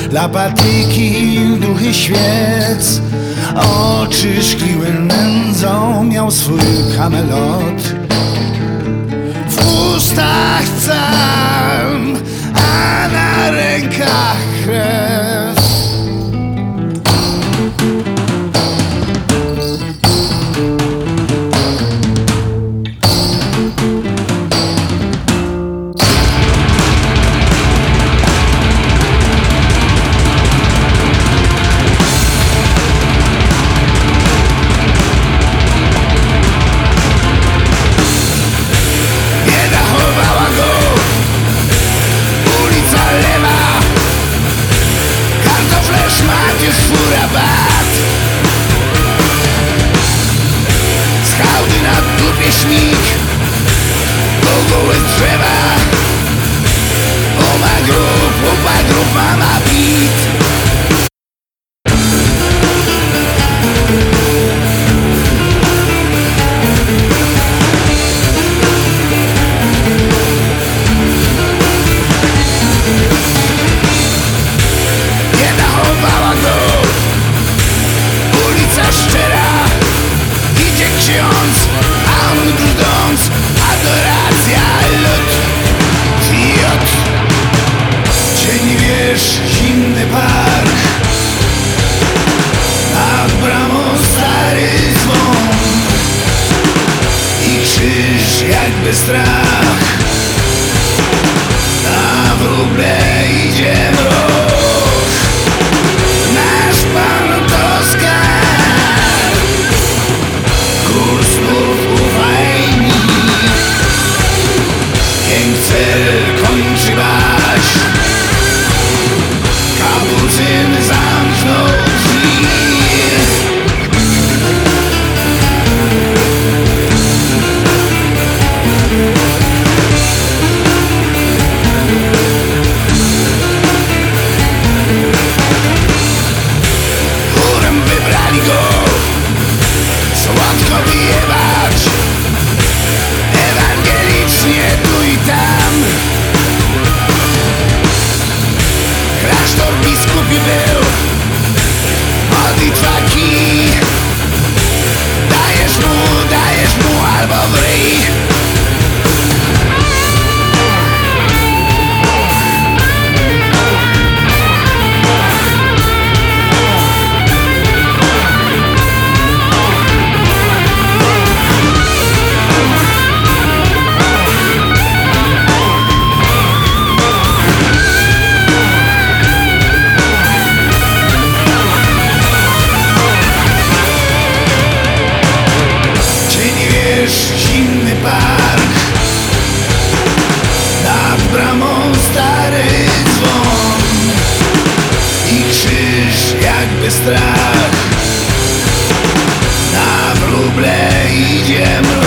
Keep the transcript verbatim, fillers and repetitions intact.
dla patyki duchy świec. Oczy szkliły nędzą, miał swój kamelot. W ustach psalm, a na rękach krew. Schałdy na dupie śmig, goły drzewa. Oma grób, opa grób, mama bit. Nie zachowała go ulica szczera. Idzie ksiądz, a on brudząc, adoracja, lód, fiot. Cień wież, zimny park, nad bramą stary dzwon i krzyż jakby strach. Na wróble idzie mrok, nasz Pan to skarb. Kurs znów ufaj mi, Jękcel kończy bać. Kapucyn zamknął drzwi. Chórem wybrali go, słodko wyjebać, ewangelicznie tu i tam. Klasztor biskupi był, modlitwa kij. Dajesz mu, dajesz mu albo w ryj. Zimny park, nad bramą stary dzwon i krzyż jakby strach. Na wróble idzie mrok.